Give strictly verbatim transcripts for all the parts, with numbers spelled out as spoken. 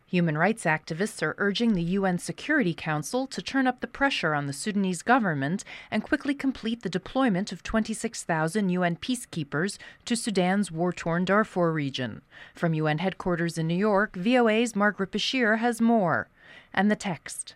Human rights activists are urging the U N Security Council to turn up the pressure on the Sudanese government and quickly complete the deployment of twenty-six thousand U N peacekeepers to Sudan's war-torn Darfur region. From U N headquarters in New York, V O A's Margaret Bashir has more. And the text.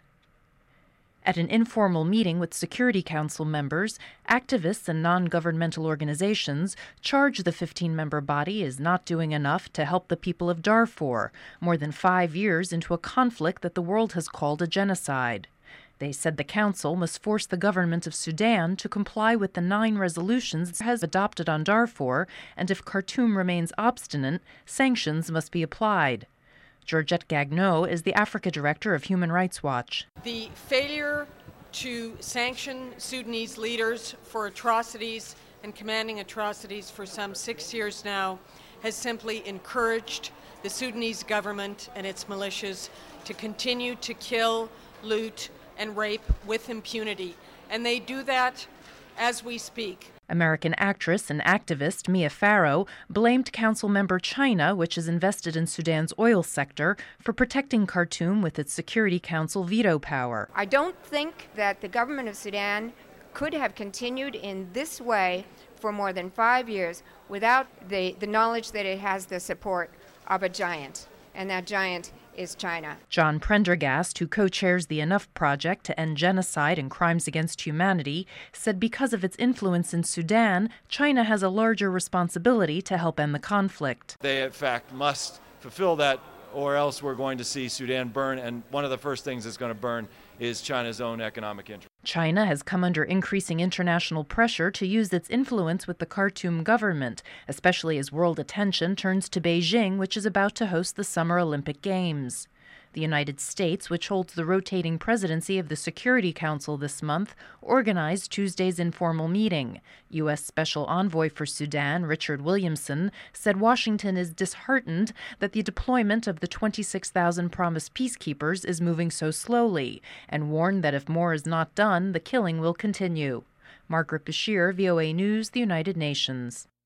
At an informal meeting with Security Council members, activists and non-governmental organizations charge the fifteen-member body is not doing enough to help the people of Darfur, more than five years into a conflict that the world has called a genocide. They said the council must force the government of Sudan to comply with the nine resolutions it has adopted on Darfur, and if Khartoum remains obstinate, sanctions must be applied. Georgette Gagnon is the Africa Director of Human Rights Watch. The failure to sanction Sudanese leaders for atrocities and commanding atrocities for some six years now has simply encouraged the Sudanese government and its militias to continue to kill, loot, and rape with impunity. And they do that as we speak. American actress and activist Mia Farrow blamed council member China, which is invested in Sudan's oil sector, for protecting Khartoum with its Security Council veto power. I don't think that the government of Sudan could have continued in this way for more than five years without the, the knowledge that it has the support of a giant, and that giant is China. John Prendergast, who co-chairs the Enough Project to end genocide and crimes against humanity, said because of its influence in Sudan, China has a larger responsibility to help end the conflict. They, in fact, must fulfill that, or else we're going to see Sudan burn, and one of the first things that's going to burn is China's own economic interest. China has come under increasing international pressure to use its influence with the Khartoum government, especially as world attention turns to Beijing, which is about to host the Summer Olympic Games. The United States, which holds the rotating presidency of the Security Council this month, organized Tuesday's informal meeting. U S Special Envoy for Sudan, Richard Williamson, said Washington is disheartened that the deployment of the twenty-six thousand promised peacekeepers is moving so slowly, and warned that if more is not done, the killing will continue. Margaret Bashir, V O A News, the United Nations.